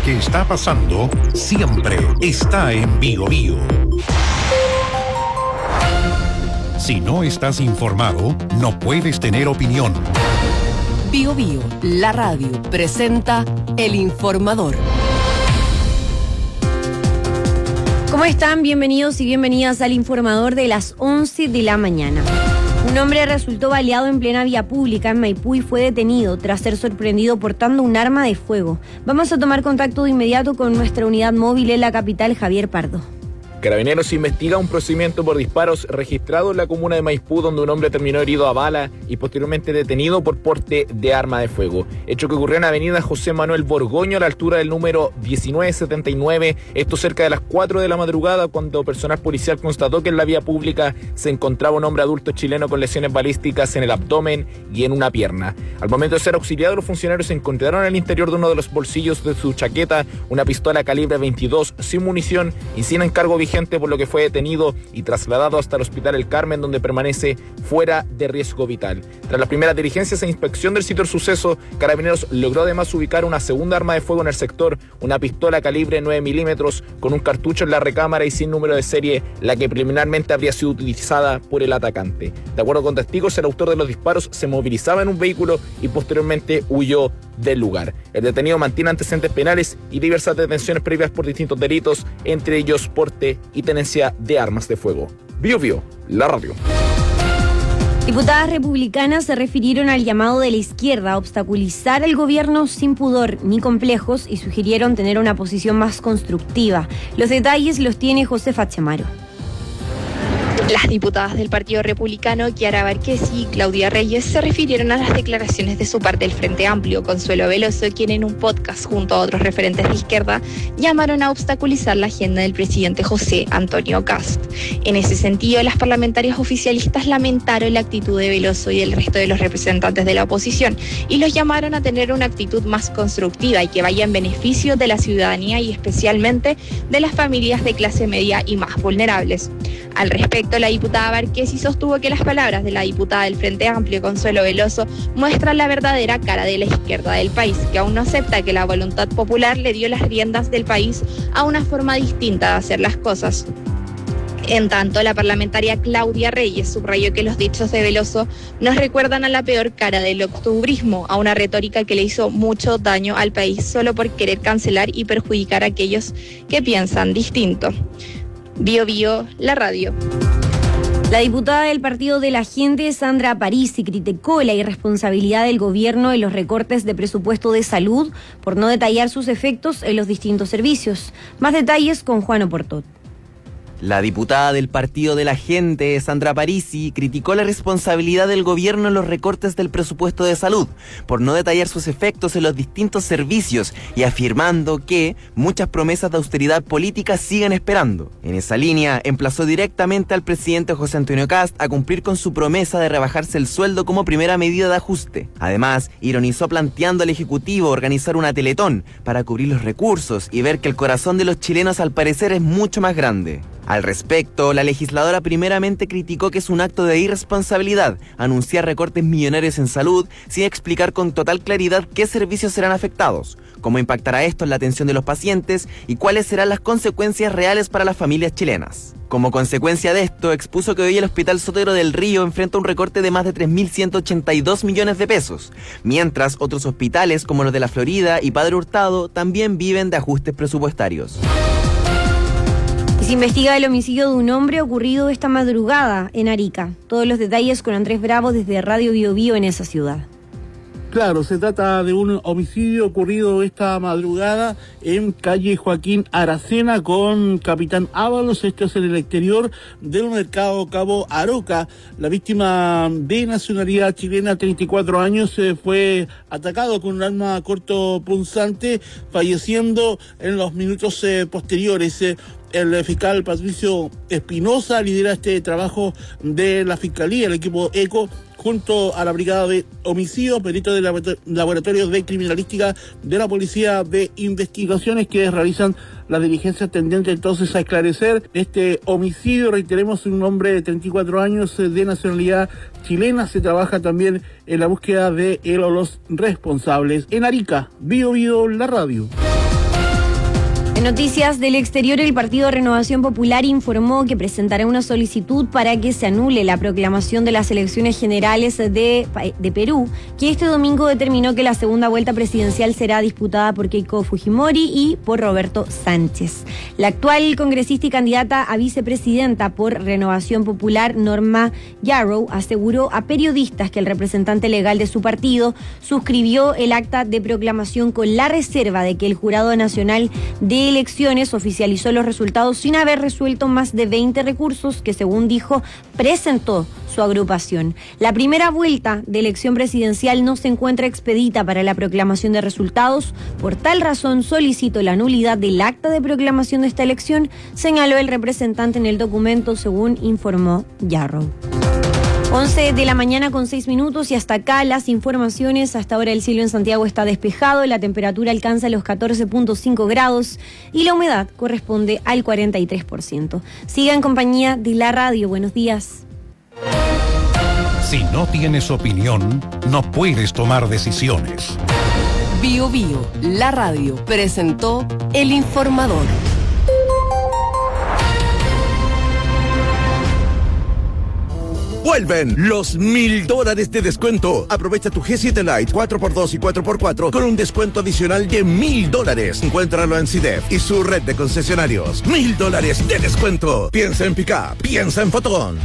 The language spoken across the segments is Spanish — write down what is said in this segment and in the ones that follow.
que está pasando siempre está en Bío Bío. Si no estás informado, no puedes tener opinión. Bío Bío, la radio, presenta El Informador. ¿Cómo están? Bienvenidos y bienvenidas al Informador de las 11 de la mañana. Un hombre resultó baleado en plena vía pública en Maipú y fue detenido tras ser sorprendido portando un arma de fuego. Vamos a tomar contacto de inmediato con nuestra unidad móvil en la capital, Javier Pardo. Carabineros investiga un procedimiento por disparos registrado en la comuna de Maipú, donde un hombre terminó herido a bala y posteriormente detenido por porte de arma de fuego. Hecho que ocurrió en la avenida José Manuel Borgoño, a la altura del número 1979, esto cerca de las 4 de la madrugada, cuando personal policial constató que en la vía pública se encontraba un hombre adulto chileno con lesiones balísticas en el abdomen y en una pierna. Al momento de ser auxiliados, los funcionarios encontraron en el interior de uno de los bolsillos de su chaqueta una pistola calibre 22 sin munición y sin encargo vigente, por lo que fue detenido y trasladado hasta el Hospital El Carmen, donde permanece fuera de riesgo vital. Tras las primeras diligencias e inspección del sitio del suceso, Carabineros logró además ubicar una segunda arma de fuego en el sector, una pistola calibre 9 milímetros con un cartucho en la recámara y sin número de serie, la que preliminarmente habría sido utilizada por el atacante. De acuerdo con testigos, el autor de los disparos se movilizaba en un vehículo y posteriormente huyó del lugar. El detenido mantiene antecedentes penales y diversas detenciones previas por distintos delitos, entre ellos porte y tenencia de armas de fuego. Bío Bío, la radio. Diputadas republicanas se refirieron al llamado de la izquierda a obstaculizar el gobierno sin pudor ni complejos y sugirieron tener una posición más constructiva. Los detalles los tiene Josefa Chamaro. Las diputadas del Partido Republicano, Chiara Barquesi y Claudia Reyes, se refirieron a las declaraciones de su parte del Frente Amplio, Consuelo Veloso, quien en un podcast junto a otros referentes de izquierda llamaron a obstaculizar la agenda del presidente José Antonio Kast. En ese sentido, las parlamentarias oficialistas lamentaron la actitud de Veloso y del resto de los representantes de la oposición y los llamaron a tener una actitud más constructiva y que vaya en beneficio de la ciudadanía y especialmente de las familias de clase media y más vulnerables. Al respecto, la diputada Barquesi sostuvo que las palabras de la diputada del Frente Amplio, Consuelo Veloso, muestran la verdadera cara de la izquierda del país, que aún no acepta que la voluntad popular le dio las riendas del país a una forma distinta de hacer las cosas. En tanto, la parlamentaria Claudia Reyes subrayó que los dichos de Veloso nos recuerdan a la peor cara del octubrismo, a una retórica que le hizo mucho daño al país solo por querer cancelar y perjudicar a aquellos que piensan distinto. Bío Bío, la radio. La diputada del Partido de la Gente, Sandra Parisi, criticó la irresponsabilidad del gobierno en los recortes de presupuesto de salud por no detallar sus efectos en los distintos servicios. Más detalles con Juan Oportot. La diputada del Partido de la Gente, Sandra Parisi, criticó la responsabilidad del gobierno en los recortes del presupuesto de salud, por no detallar sus efectos en los distintos servicios y afirmando que muchas promesas de austeridad política siguen esperando. En esa línea, emplazó directamente al presidente José Antonio Kast a cumplir con su promesa de rebajarse el sueldo como primera medida de ajuste. Además, ironizó planteando al Ejecutivo organizar una teletón para cubrir los recursos y ver que el corazón de los chilenos al parecer es mucho más grande. Al respecto, la legisladora primeramente criticó que es un acto de irresponsabilidad anunciar recortes millonarios en salud sin explicar con total claridad qué servicios serán afectados, cómo impactará esto en la atención de los pacientes y cuáles serán las consecuencias reales para las familias chilenas. Como consecuencia de esto, expuso que hoy el Hospital Sotero del Río enfrenta un recorte de más de 3.182 millones de pesos, mientras otros hospitales como los de La Florida y Padre Hurtado también viven de ajustes presupuestarios. Se investiga el homicidio de un hombre ocurrido esta madrugada en Arica. Todos los detalles con Andrés Bravo desde Radio Bío Bío en esa ciudad. Claro, se trata de un homicidio ocurrido esta madrugada en calle Joaquín Aracena con Capitán Ábalos. Esto es en el exterior del mercado Cabo Aroca. La víctima de nacionalidad chilena, 34 años, fue atacado con un arma cortopunzante, falleciendo en los minutos posteriores. El fiscal Patricio Espinosa lidera este trabajo de la Fiscalía, el equipo ECO, junto a la Brigada de Homicidios, peritos de laboratorios de criminalística de la Policía de Investigaciones, que realizan las diligencias tendentes entonces a esclarecer este homicidio. Reiteremos, un hombre de 34 años de nacionalidad chilena. Se trabaja también en la búsqueda de los responsables. En Arica, Bío Bío, la radio. En noticias del exterior, el Partido Renovación Popular informó que presentará una solicitud para que se anule la proclamación de las elecciones generales de Perú, que este domingo determinó que la segunda vuelta presidencial será disputada por Keiko Fujimori y por Roberto Sánchez. La actual congresista y candidata a vicepresidenta por Renovación Popular, Norma Yarrow, aseguró a periodistas que el representante legal de su partido suscribió el acta de proclamación con la reserva de que el Jurado Nacional de Elecciones oficializó los resultados sin haber resuelto más de 20 recursos que, según dijo, presentó su agrupación. La primera vuelta de elección presidencial no se encuentra expedita para la proclamación de resultados. Por tal razón, solicito la nulidad del acta de proclamación de esta elección, señaló el representante en el documento, según informó Yarrow. 11 de la mañana con 6 minutos y hasta acá las informaciones. Hasta ahora el cielo en Santiago está despejado, la temperatura alcanza los 14.5 grados y la humedad corresponde al 43%. Siga en compañía de la radio. Buenos días. Si no tienes opinión, no puedes tomar decisiones. Bio Bio, la radio, presentó El Informador. Vuelven los $1,000 de descuento. Aprovecha tu G7 Lite 4x2 y 4x4 con un descuento adicional de $1,000. Encuéntralo en CIDEF y su red de concesionarios. $1,000 de descuento. Piensa en Pickup, piensa en Fotón.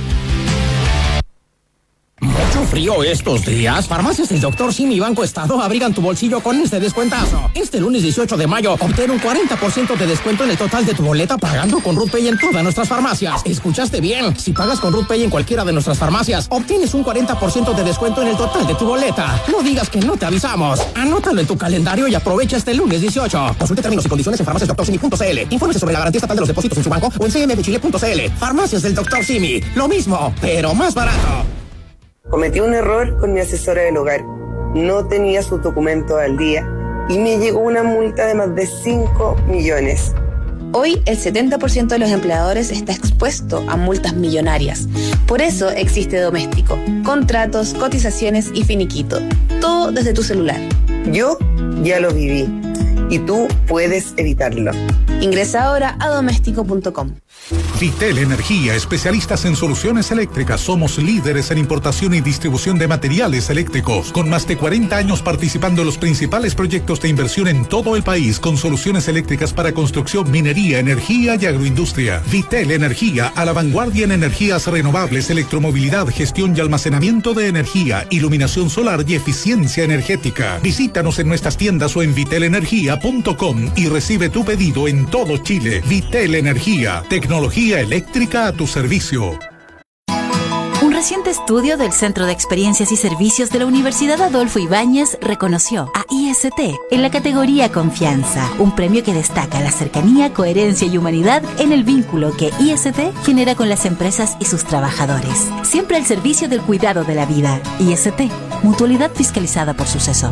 Mucho frío estos días. Farmacias del Dr. Simi y Banco Estado abrigan tu bolsillo con este descuentazo. Este lunes 18 de mayo, obtén un 40% de descuento en el total de tu boleta pagando con RUT Pay en todas nuestras farmacias. ¿Escuchaste bien? Si pagas con RUT Pay en cualquiera de nuestras farmacias, obtienes un 40% de descuento en el total de tu boleta. No digas que no te avisamos. Anótalo en tu calendario y aprovecha este lunes 18. Consulte términos y condiciones en farmaciasdrsimi.cl. Infórmese sobre la garantía estatal de los depósitos en su banco o en cmfchile.cl. Farmacias del Dr. Simi. Lo mismo, pero más barato. Cometí un error con mi asesora del hogar. No tenía sus documentos al día y me llegó una multa de más de 5 millones. Hoy el 70% de los empleadores está expuesto a multas millonarias. Por eso existe Doméstico. Contratos, cotizaciones y finiquito. Todo desde tu celular. Yo ya lo viví y tú puedes evitarlo. Ingresa ahora a doméstico.com. Vitel Energía, especialistas en soluciones eléctricas. Somos líderes en importación y distribución de materiales eléctricos, con más de 40 años participando en los principales proyectos de inversión en todo el país, con soluciones eléctricas para construcción, minería, energía y agroindustria. Vitel Energía, a la vanguardia en energías renovables, electromovilidad, gestión y almacenamiento de energía, iluminación solar y eficiencia energética. Visítanos en nuestras tiendas o en vitelenergia.com y recibe tu pedido en todo Chile. Vitel Energía, tecnología eléctrica a tu servicio. Un reciente estudio del Centro de Experiencias y Servicios de la Universidad Adolfo Ibáñez reconoció a IST en la categoría Confianza, un premio que destaca la cercanía, coherencia y humanidad en el vínculo que IST genera con las empresas y sus trabajadores. Siempre al servicio del cuidado de la vida. IST, mutualidad fiscalizada por Suceso.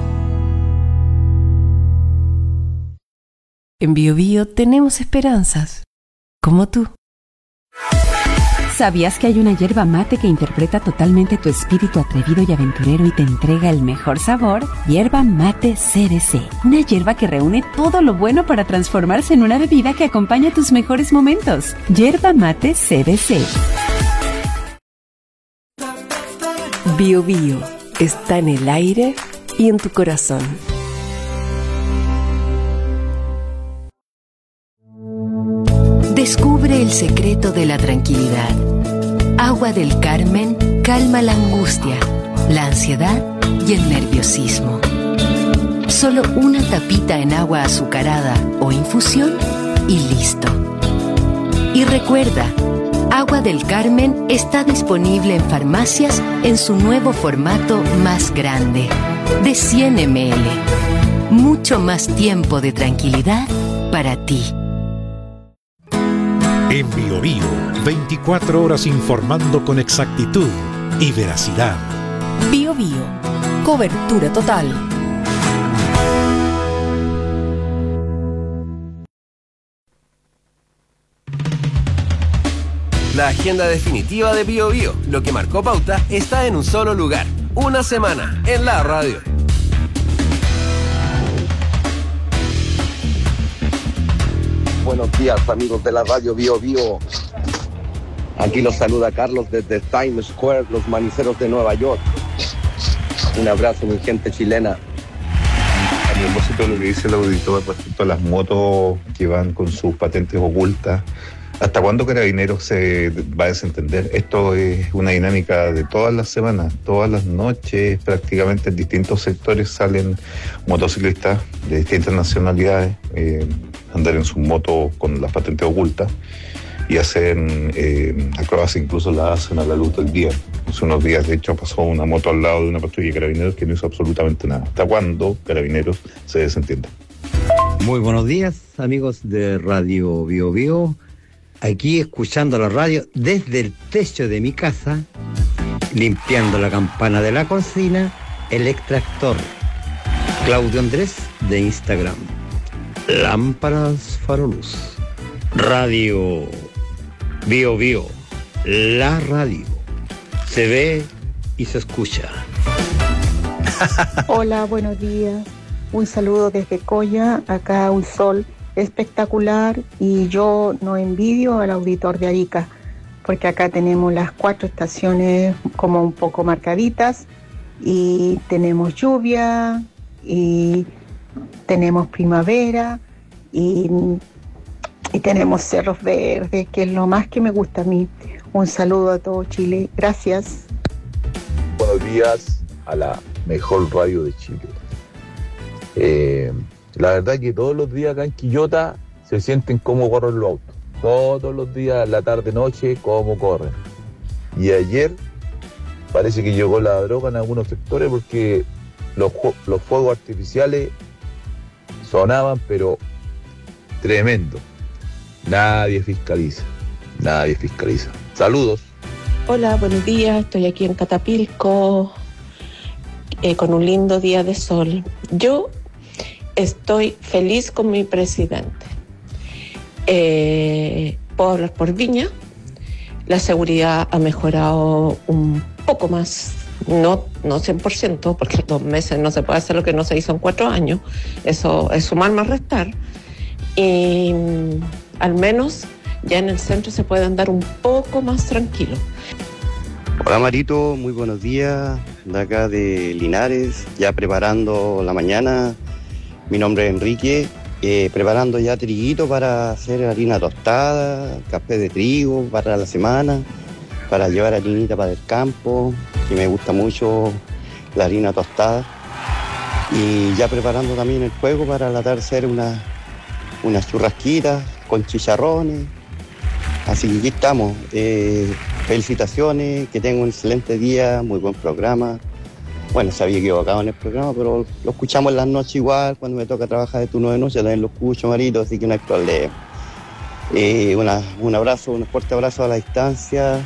En Bio Bio tenemos esperanzas, como tú. ¿Sabías que hay una yerba mate que interpreta totalmente tu espíritu atrevido y aventurero y te entrega el mejor sabor? Yerba mate CBC, una yerba que reúne todo lo bueno para transformarse en una bebida que acompaña tus mejores momentos. Yerba mate CBC. Bio Bio está en el aire y en tu corazón. Descubre el secreto de la tranquilidad. Agua del Carmen calma la angustia, la ansiedad y el nerviosismo. Solo una tapita en agua azucarada o infusión y listo. Y recuerda, Agua del Carmen está disponible en farmacias en su nuevo formato más grande, de 100 ml. Mucho más tiempo de tranquilidad para ti. En Bio Bio, 24 horas informando con exactitud y veracidad. Bio Bio, cobertura total. La agenda definitiva de Bio Bio, lo que marcó pauta, está en un solo lugar. Una semana en la radio. buenos días, amigos de la radio Bio Bio. Aquí los saluda Carlos desde Times Square, los maniceros de Nueva York. Un abrazo, mi gente chilena. A propósito de lo que dice el auditor respecto a las motos que van con sus patentes ocultas, ¿hasta cuándo Carabineros se va a desentender? Esto es una dinámica de todas las semanas, todas las noches, prácticamente en distintos sectores salen motociclistas de distintas nacionalidades, andar en sus motos con las patentes ocultas y hacen acrobacias, incluso la hacen a la luz del día. Hace unos días, de hecho, pasó una moto al lado de una patrulla de Carabineros que no hizo absolutamente nada. ¿Hasta cuándo Carabineros se desentiende? Muy buenos días, amigos de Radio Bio Bio. Aquí escuchando la radio desde el techo de mi casa, limpiando la campana de la cocina, el extractor. Claudio Andrés de Instagram. Lámparas Faroluz. Radio Bio Bio. La radio. Se ve y se escucha. Hola, buenos días. Un saludo desde Coya, acá un sol espectacular y yo no envidio al auditor de Arica porque acá tenemos las 4 estaciones como un poco marcaditas y tenemos lluvia y tenemos primavera y tenemos cerros verdes, que es lo más que me gusta a mí. Un saludo a todo Chile, gracias. Buenos días a la mejor radio de Chile. La verdad que todos los días acá en Quillota se sienten cómo corren los autos. Todos los días, la tarde, noche, cómo corren. Y ayer parece que llegó la droga en algunos sectores porque los fuegos artificiales sonaban, pero tremendo. Nadie fiscaliza. Saludos. Hola, buenos días. Estoy aquí en Catapilco con un lindo día de sol. Yo estoy feliz con mi presidente. Puedo hablar por Viña. La seguridad ha mejorado un poco más, no 100%, porque en 2 meses no se puede hacer lo que no se hizo en 4 años. Eso es sumar más restar. Y al menos ya en el centro se puede andar un poco más tranquilo. Hola Marito, muy buenos días. De acá de Linares, ya preparando la mañana. Mi nombre es Enrique, preparando ya triguito para hacer harina tostada, café de trigo para la semana, para llevar harinita para el campo, que me gusta mucho la harina tostada. Y ya preparando también el fuego para la tarde hacer unas churrasquitas con chicharrones. Así que aquí estamos. Felicitaciones, que tengan un excelente día, muy buen programa. Bueno, se había equivocado en el programa, pero lo escuchamos en las noches igual, cuando me toca trabajar de turno de noche, también lo escucho, Marito, así que no hay problema. Un abrazo, un fuerte abrazo a la distancia.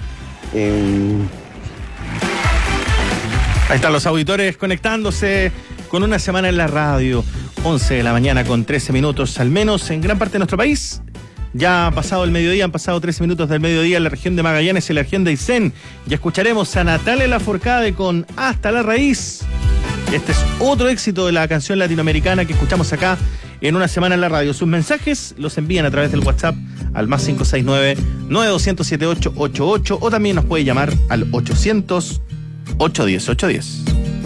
Ahí están los auditores conectándose con una semana en la radio. 11 de la mañana con 13 minutos, al menos en gran parte de nuestro país. Ya ha pasado el mediodía, han pasado 13 minutos del mediodía en la región de Magallanes y en la región de Aysén. Ya escucharemos a Natalia Lafourcade con Hasta la Raíz. Este es otro éxito de la canción latinoamericana que escuchamos acá en una semana en la radio. Sus mensajes los envían a través del WhatsApp al +569 9200 7888 o también nos puede llamar al 800 810 810.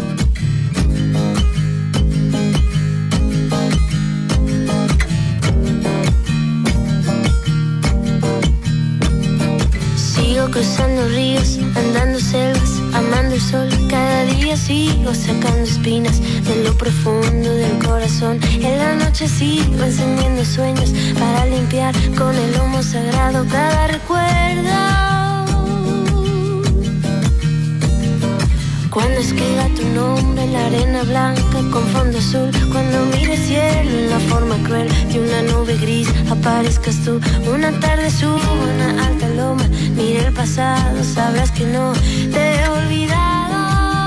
Cruzando ríos, andando selvas, amando el sol. Cada día sigo sacando espinas de lo profundo del corazón. En la noche sigo encendiendo sueños para limpiar con el humo sagrado cada recuerdo. Cuando escriba tu nombre en la arena blanca con fondo azul, cuando mire el cielo en la forma cruel de una nube gris, aparezcas tú. Una tarde subo una alta loma, mire el pasado, sabrás que no te he olvidado.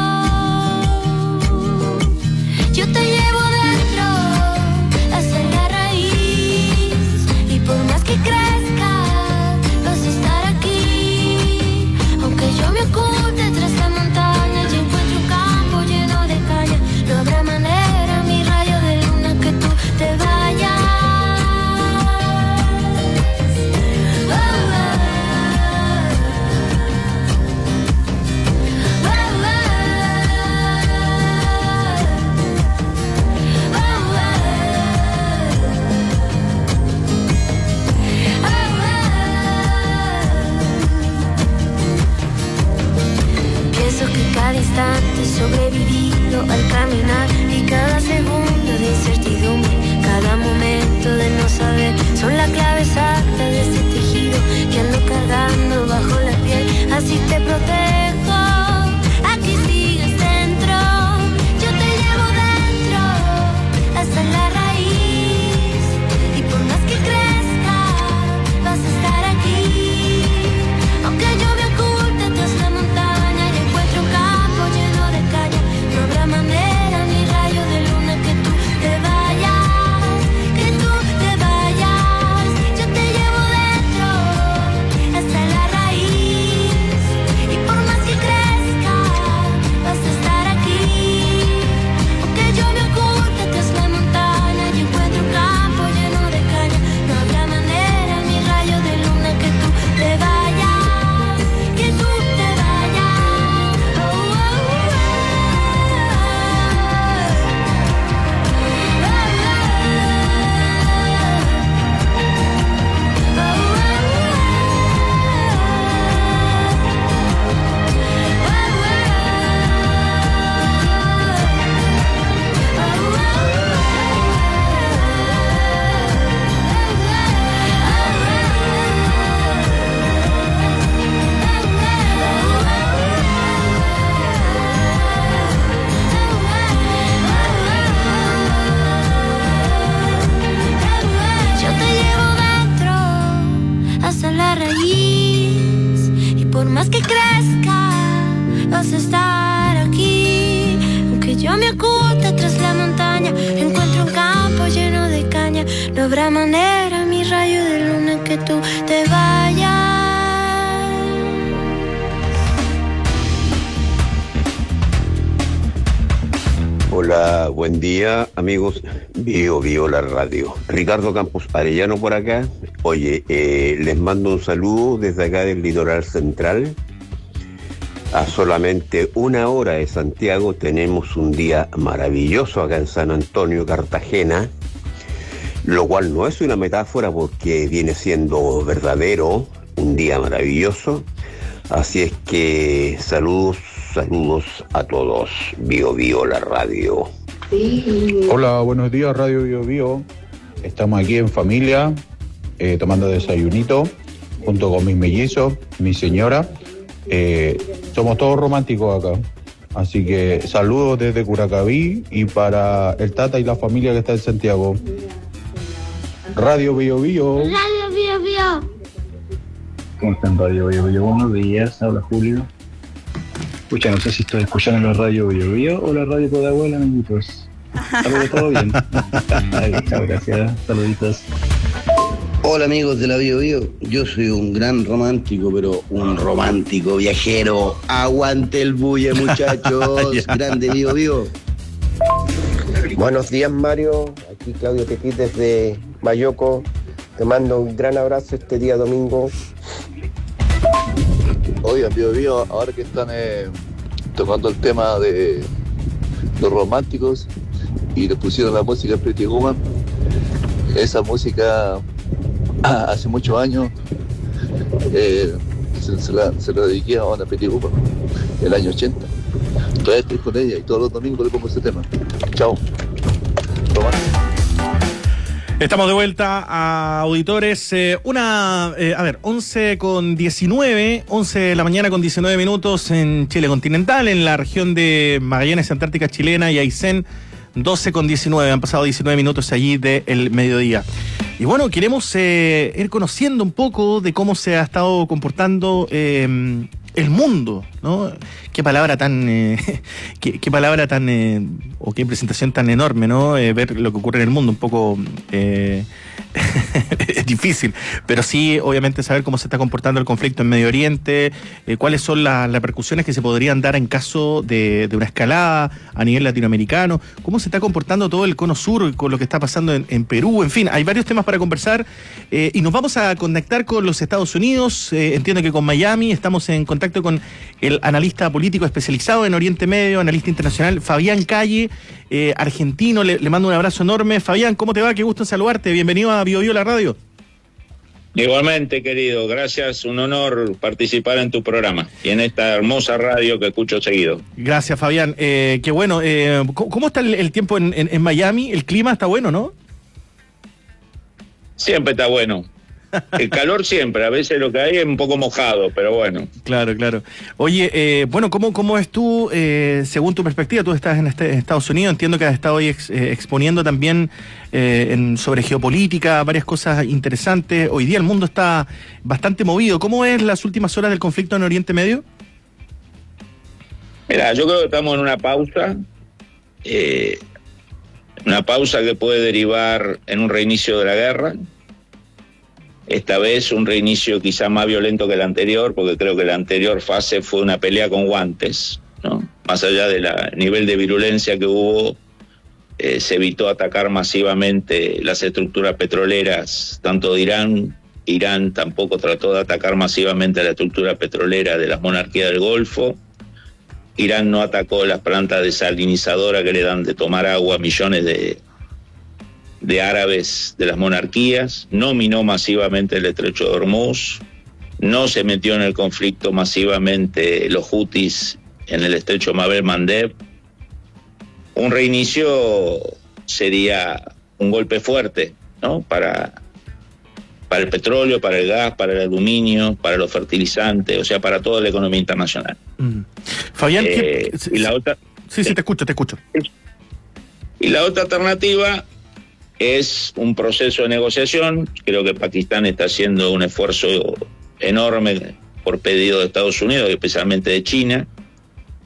Yo te llevo dentro hacia la raíz y por más que crezca vas a estar aquí. Aunque yo me oculte tras la montaña y encuentro un campo lleno de calle, no habrá manera, mi rayo de luna, que tú te vayas. vas a estar aquí. Aunque yo me oculte tras la montaña, encuentro un campo lleno de caña. No habrá manera, mi rayo de luna, que tú te vayas. Hola, buen día, amigos. Bio la radio. Ricardo Campos Arellano por acá. Oye, les mando un saludo desde acá del litoral central. A solamente 1 hora de Santiago tenemos un día maravilloso acá en San Antonio, Cartagena, lo cual no es una metáfora porque viene siendo verdadero, un día maravilloso. Así es que saludos a todos. Bio la radio. Hola, buenos días, Radio Bio. Estamos aquí en familia, tomando desayunito, junto con mis mellizos, mi señora. Somos todos románticos acá. Así que saludos desde Curacaví y para el Tata y la familia que está en Santiago. Radio Bio. Radio Bio. ¿Cómo están, Radio Bio? Buenos días, habla Julio. Escucha, no sé si estoy escuchando la Radio Bio o la Radio Podahuela, amiguitos. Saludos, todo bien. Chao, gracias. Saluditos. Hola, amigos de la Bio. Yo soy un gran romántico, pero un romántico viajero. Aguante el bulle, muchachos. Grande Bio. Buenos días, Mario. Aquí Claudio Petit desde Mayoco. Te mando un gran abrazo este día domingo. Oigan, Bio, ahora que están tocando el tema de los románticos y le pusieron la música Pretty Woman, esa música hace muchos años se la dediqué a una Pretty Woman, el año 80. Todavía estoy con ella y todos los domingos le pongo ese tema. Chao. Estamos de vuelta a auditores. 11:19, 11 de la mañana con 19 minutos en Chile continental, en la región de Magallanes, Antártica Chilena y Aysén, 12:19. Han pasado 19 minutos allí del mediodía. Y bueno, queremos ir conociendo un poco de cómo se ha estado comportando el mundo, ¿no? Qué palabra tan o qué presentación tan enorme, ¿no? Ver lo que ocurre en el mundo, un poco es difícil, pero sí, obviamente, saber cómo se está comportando el conflicto en Medio Oriente, cuáles son las repercusiones que se podrían dar en caso de una escalada a nivel latinoamericano, cómo se está comportando todo el cono sur con lo que está pasando en Perú, en fin, hay varios temas para conversar y nos vamos a conectar con los Estados Unidos, entiendo que con Miami, estamos en contacto con el analista político especializado en Oriente Medio, analista internacional, Fabián Calle, argentino, le mando un abrazo enorme. Fabián, ¿cómo te va? Qué gusto en saludarte, bienvenido a Bio la radio. Igualmente, querido, gracias, un honor participar en tu programa y en esta hermosa radio que escucho seguido. Gracias, Fabián, qué bueno. ¿Cómo está el tiempo en Miami? El clima está bueno, ¿no? Siempre está bueno. El calor siempre, a veces lo que hay es un poco mojado, pero bueno. Claro. Oye, bueno, ¿cómo es tú, según tu perspectiva? Tú estás en Estados Unidos, entiendo que has estado hoy exponiendo también sobre geopolítica, varias cosas interesantes. Hoy día el mundo está bastante movido. ¿Cómo es las últimas horas del conflicto en Oriente Medio? Mira, yo creo que estamos en una pausa que puede derivar en un reinicio de la guerra. Esta vez un reinicio quizá más violento que el anterior, porque creo que la anterior fase fue una pelea con guantes, ¿no? Más allá del nivel de virulencia que hubo, se evitó atacar masivamente las estructuras petroleras, tanto de Irán. Irán tampoco trató de atacar masivamente la estructura petrolera de las monarquías del Golfo. Irán no atacó las plantas desalinizadoras que le dan de tomar agua a millones de árabes de las monarquías, no minó masivamente el estrecho de Hormuz, no se metió en el conflicto masivamente los hutis en el estrecho Bab el-Mandeb. Un reinicio sería un golpe fuerte, ¿no? Para el petróleo, para el gas, para el aluminio, para los fertilizantes, o sea, para toda la economía internacional. Fabián, y la otra... Sí, te escucho. Y la otra alternativa es un proceso de negociación. Creo que Pakistán está haciendo un esfuerzo enorme por pedido de Estados Unidos y especialmente de China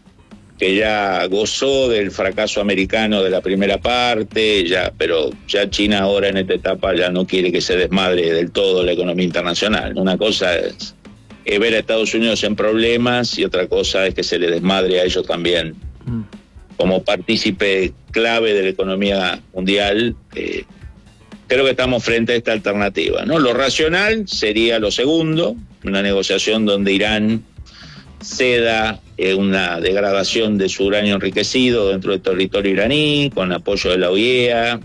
que ya gozó del fracaso americano de la primera parte, pero ya China ahora en esta etapa ya no quiere que se desmadre del todo la economía internacional. Una cosa es ver a Estados Unidos en problemas y otra cosa es que se le desmadre a ellos también. Como partícipe clave de la economía mundial, creo que estamos frente a esta alternativa, ¿no? Lo racional sería lo segundo, una negociación donde Irán ceda una degradación de su uranio enriquecido dentro del territorio iraní, con apoyo de la OIEA,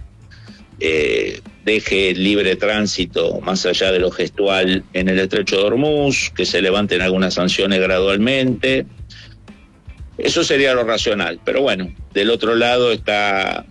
deje libre tránsito más allá de lo gestual en el estrecho de Hormuz, que se levanten algunas sanciones gradualmente. Eso sería lo racional, pero bueno, del otro lado está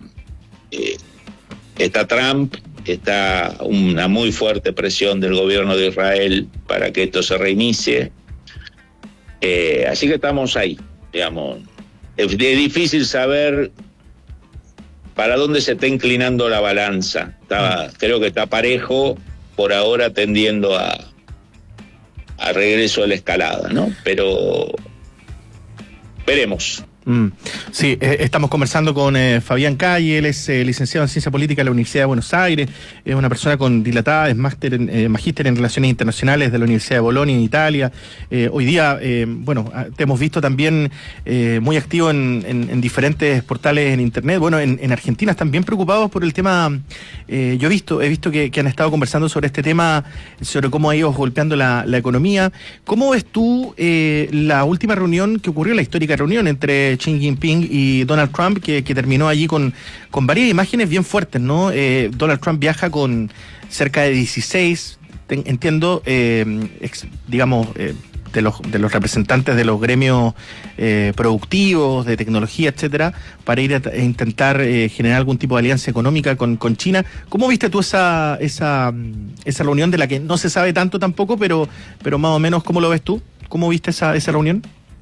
Trump, está una muy fuerte presión del gobierno de Israel para que esto se reinicie. Así que estamos ahí, digamos. Es difícil saber para dónde se está inclinando la balanza. Creo que está parejo por ahora, tendiendo a regreso de la escalada, ¿no? Pero veremos. Sí, estamos conversando con Fabián Calle. Él es licenciado en Ciencia Política de la Universidad de Buenos Aires, es una persona con dilatada, es magíster en Relaciones Internacionales de la Universidad de Bolonia en Italia. Hoy día, te hemos visto también muy activo en diferentes portales en Internet. Bueno, en Argentina están bien preocupados por el tema. Yo he visto que han estado conversando sobre este tema, sobre cómo ha ido golpeando la economía. ¿Cómo ves tú la última reunión que ocurrió, la histórica reunión entre Xi Jinping y Donald Trump, que terminó allí con varias imágenes bien fuertes, ¿no? Donald Trump viaja con cerca de 16, entiendo, de los representantes de los gremios productivos, de tecnología, etcétera, para ir a intentar generar algún tipo de alianza económica con China. ¿Cómo viste tú esa reunión, de la que no se sabe tanto tampoco, pero más o menos, ¿cómo lo ves tú? ¿Cómo viste esa reunión?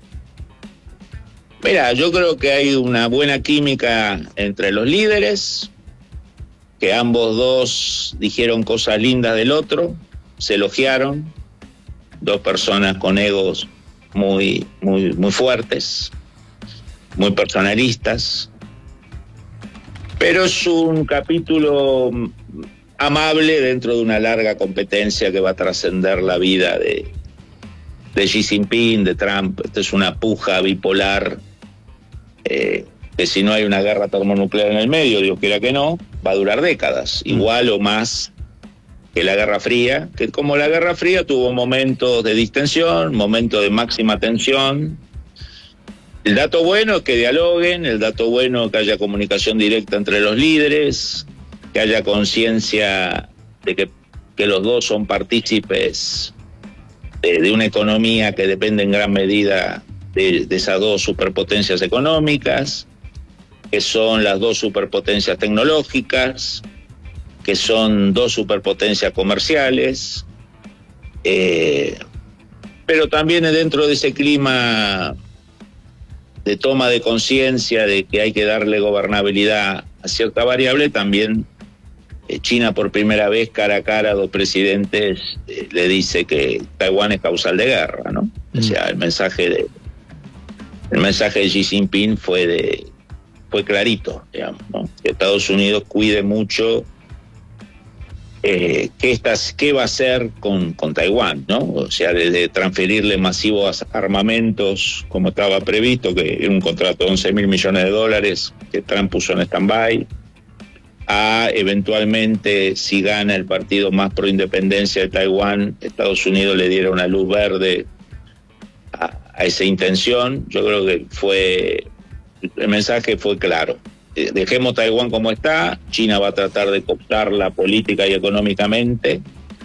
Mira, yo creo que hay una buena química entre los líderes, que ambos dos dijeron cosas lindas del otro, se elogiaron, dos personas con egos muy fuertes, muy personalistas, pero es un capítulo amable dentro de una larga competencia que va a trascender la vida de Xi Jinping, de Trump. Esta es una puja bipolar, que si no hay una guerra termonuclear en el medio, Dios quiera que no, va a durar décadas, igual o más que la Guerra Fría, que como la Guerra Fría tuvo momentos de distensión, momentos de máxima tensión. El dato bueno es que dialoguen, el dato bueno es que haya comunicación directa entre los líderes, que haya conciencia de que los dos son partícipes de una economía que depende en gran medida de esas dos superpotencias económicas, que son las dos superpotencias tecnológicas, que son dos superpotencias comerciales, pero también dentro de ese clima de toma de conciencia de que hay que darle gobernabilidad a cierta variable, también China por primera vez cara a cara a dos presidentes le dice que Taiwán es causal de guerra, ¿no? O sea, el mensaje de Xi Jinping fue clarito, digamos, ¿no? Que Estados Unidos cuide mucho qué va a hacer con Taiwán, ¿no? O sea, desde transferirle masivos armamentos, como estaba previsto, que era un contrato de $11.000 millones que Trump puso en stand-by, a eventualmente, si gana el partido más pro independencia de Taiwán, Estados Unidos le diera una luz verde a esa intención. Yo creo que el mensaje fue claro. Dejemos Taiwán como está, China va a tratar de cooptarla política y económicamente.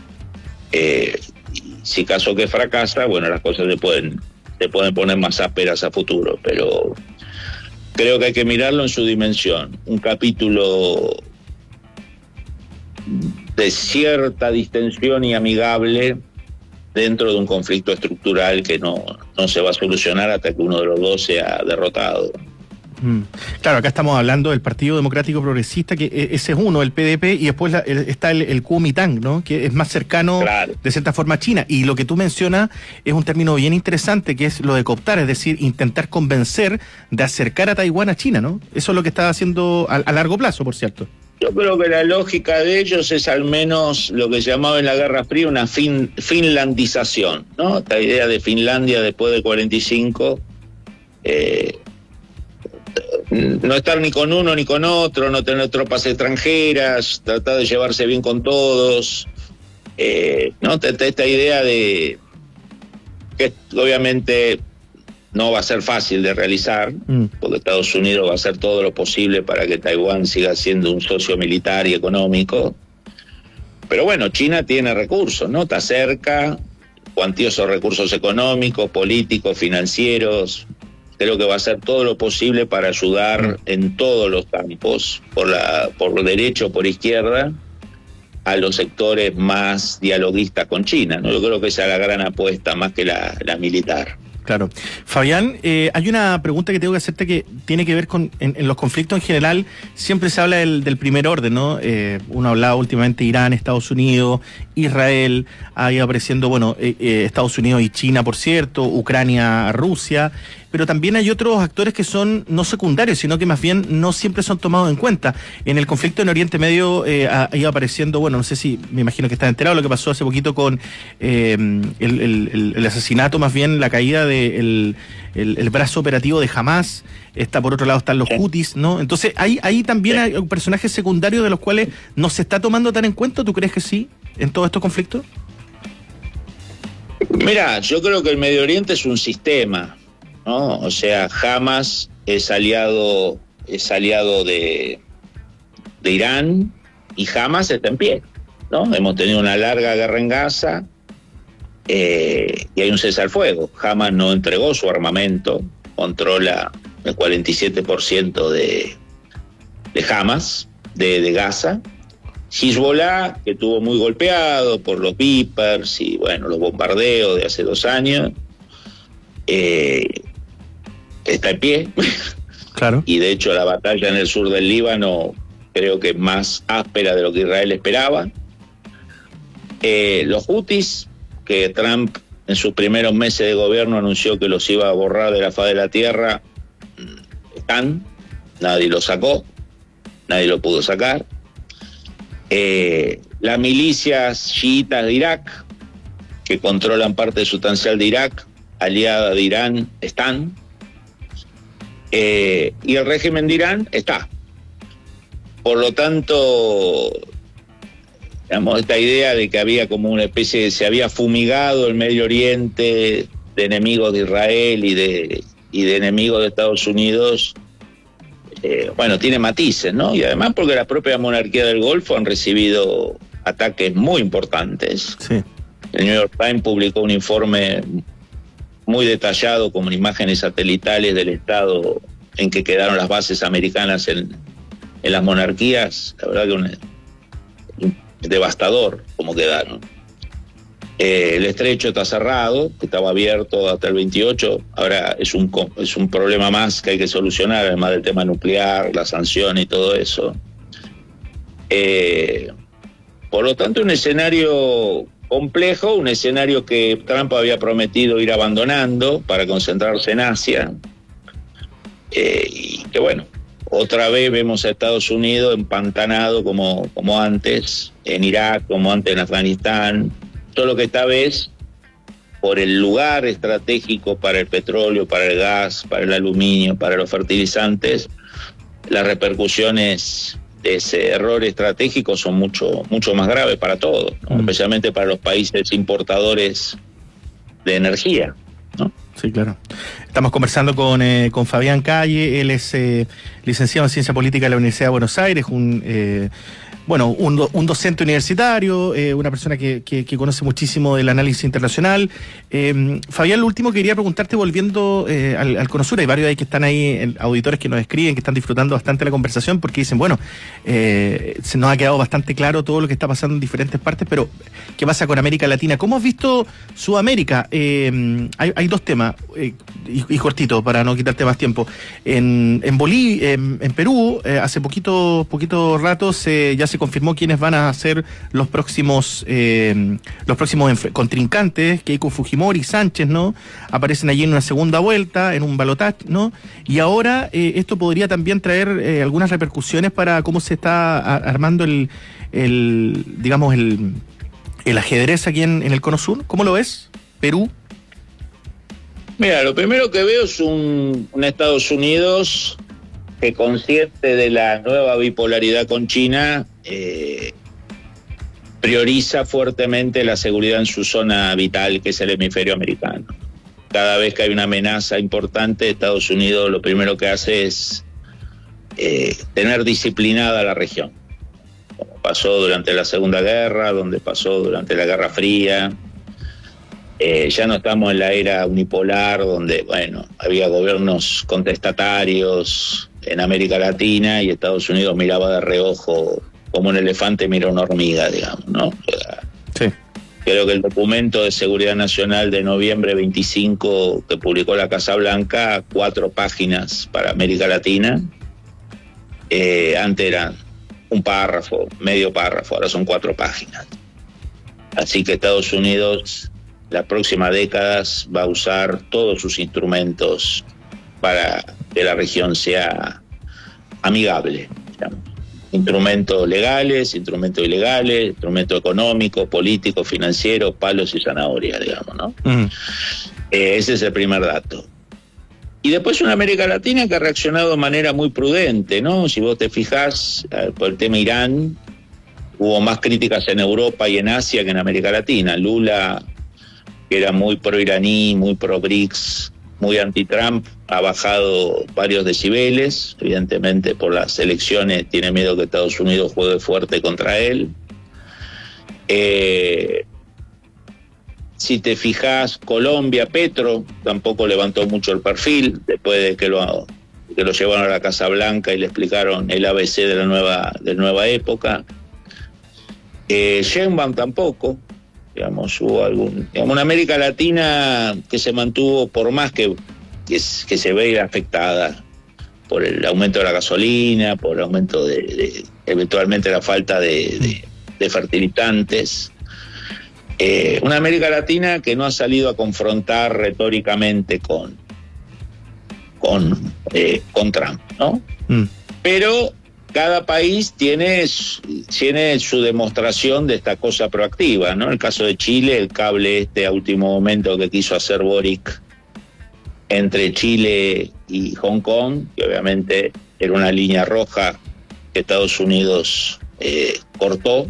Si caso que fracasa, bueno, las cosas se pueden poner más ásperas a futuro, pero creo que hay que mirarlo en su dimensión. Un capítulo de cierta distensión y amigable dentro de un conflicto estructural que no se va a solucionar hasta que uno de los dos sea derrotado. Claro, acá estamos hablando del Partido Democrático Progresista, que ese es uno, el PDP, y después está el Kuomintang, ¿no? Que es más cercano, de cierta forma, a China. Y lo que tú mencionas es un término bien interesante, que es lo de cooptar, es decir, intentar convencer de acercar a Taiwán a China, ¿no? Eso es lo que está haciendo a largo plazo, por cierto. Yo creo que la lógica de ellos es al menos lo que se llamaba en la Guerra Fría una finlandización, ¿no? Esta idea de Finlandia después del 45, no estar ni con uno ni con otro, no tener tropas extranjeras, tratar de llevarse bien con todos, ¿no? Esta idea de que obviamente no va a ser fácil de realizar, porque Estados Unidos va a hacer todo lo posible para que Taiwán siga siendo un socio militar y económico. Pero bueno, China tiene recursos, ¿no? Está cerca, cuantiosos recursos económicos, políticos, financieros. Creo que va a hacer todo lo posible para ayudar en todos los campos, por derecha o por izquierda, a los sectores más dialoguistas con China, ¿no? Yo creo que esa es la gran apuesta, más que la militar. Claro. Fabián, hay una pregunta que tengo que hacerte que tiene que ver con, en los conflictos en general, siempre se habla del primer orden, ¿no? Uno ha hablado últimamente Irán, Estados Unidos, Israel, ha ido apareciendo, bueno, Estados Unidos y China, por cierto, Ucrania, Rusia, pero también hay otros actores que son no secundarios, sino que más bien no siempre son tomados en cuenta. En el conflicto en Oriente Medio ha ido apareciendo, bueno, no sé si, me imagino que estás enterado de lo que pasó hace poquito con el asesinato, más bien la caída del el brazo operativo de Hamás. Por otro lado están los Houthis, ¿no? Entonces, ahí también hay personajes secundarios de los cuales no se está tomando tan en cuenta. ¿Tú crees que sí, en todos estos conflictos? Mira, yo creo que el Medio Oriente es un sistema, ¿no? O sea, Hamás es aliado de Irán, y Hamás está en pie, ¿no? Hemos tenido una larga guerra en Gaza, y hay un cese al fuego. Hamás no entregó su armamento, controla el 47% de Hamás, de Gaza. Hezbollah, que estuvo muy golpeado por los Vipers y bueno, los bombardeos de hace 2 años, está en pie. Claro. Y de hecho la batalla en el sur del Líbano creo que es más áspera de lo que Israel esperaba. Los Houthis, que Trump en sus primeros meses de gobierno anunció que los iba a borrar de la faz de la tierra, están, nadie los sacó, nadie lo pudo sacar. Las milicias chiitas de Irak, que controlan parte sustancial de Irak, aliada de Irán, están. Y el régimen de Irán está. Por lo tanto, digamos, esta idea de que había como una especie de, se había fumigado el Medio Oriente de enemigos de Israel y de enemigos de Estados Unidos, bueno, tiene matices, ¿no? Y además porque la propia monarquía del Golfo han recibido ataques muy importantes. Sí. El New York Times publicó un informe muy detallado con imágenes satelitales del estado en que quedaron las bases americanas en las monarquías. La verdad que es devastador cómo quedaron. El estrecho está cerrado, que estaba abierto hasta el 28, ahora es un problema más que hay que solucionar, además del tema nuclear, la sanción y todo eso. Por lo tanto, un escenario complejo, un escenario que Trump había prometido ir abandonando para concentrarse en Asia, y que bueno, otra vez vemos a Estados Unidos empantanado como antes, en Irak, como antes en Afganistán, solo que esta vez, por el lugar estratégico para el petróleo, para el gas, para el aluminio, para los fertilizantes, las repercusiones de ese error estratégico son mucho más graves para todos, ¿no? Especialmente para los países importadores de energía, ¿no? Sí, claro. Estamos conversando con Fabián Calle. Él es licenciado en Ciencia Política de la Universidad de Buenos Aires, un bueno, un docente universitario, una persona que conoce muchísimo del análisis internacional. Fabián, lo último que quería preguntarte, volviendo al Conosur, hay varios ahí que están ahí, auditores que nos escriben, que están disfrutando bastante la conversación, porque dicen, bueno, se nos ha quedado bastante claro todo lo que está pasando en diferentes partes, pero ¿qué pasa con América Latina? ¿Cómo has visto Sudamérica? Hay dos temas, y cortito, para no quitarte más tiempo. En Bolivia, en Perú, hace poquito rato ya se confirmó quiénes van a ser los próximos contrincantes. Keiko Fujimori y Sánchez, ¿no? Aparecen allí en una segunda vuelta, en un balotaje, ¿no? Y ahora esto podría también traer algunas repercusiones para cómo se está armando el ajedrez aquí en el Cono Sur. ¿Cómo lo ves? Perú. Mira, lo primero que veo es un Estados Unidos que, consciente de la nueva bipolaridad con China, prioriza fuertemente la seguridad en su zona vital, que es el hemisferio americano. Cada vez que hay una amenaza importante, Estados Unidos lo primero que hace es tener disciplinada la región, como pasó durante la Segunda Guerra, donde pasó durante la Guerra Fría. Ya no estamos en la era unipolar, donde, bueno, había gobiernos contestatarios en América Latina y Estados Unidos miraba de reojo como un elefante mira una hormiga, digamos, ¿no? Sí. Creo que el documento de seguridad nacional de noviembre 25 que publicó la Casa Blanca, 4 páginas para América Latina, antes eran un párrafo, medio párrafo, ahora son 4 páginas. Así que Estados Unidos, las próximas décadas, va a usar todos sus instrumentos para que la región sea amigable, digamos. Instrumentos legales, instrumentos ilegales, instrumentos económicos, políticos, financieros, palos y zanahorias, digamos, ¿no? Ese es el primer dato. Y después una América Latina que ha reaccionado de manera muy prudente, ¿no? Si vos te fijás, por el tema Irán, hubo más críticas en Europa y en Asia que en América Latina. Lula, que era muy pro-iraní, muy pro-BRICS, muy anti-Trump, ha bajado varios decibeles. Evidentemente, por las elecciones tiene miedo que Estados Unidos juegue fuerte contra él. Si te fijas, Colombia, Petro tampoco levantó mucho el perfil después de que lo llevaron a la Casa Blanca y le explicaron el ABC de la nueva época. Sheinbaum tampoco. Digamos, hubo una América Latina que se mantuvo, por más que se ve afectada por el aumento de la gasolina, por el aumento de eventualmente la falta de fertilizantes. Una América Latina que no ha salido a confrontar retóricamente con Trump, ¿no? Pero cada país tiene su demostración de esta cosa proactiva, ¿no? En el caso de Chile, el cable a último momento que quiso hacer Boric entre Chile y Hong Kong, que obviamente era una línea roja que Estados Unidos cortó.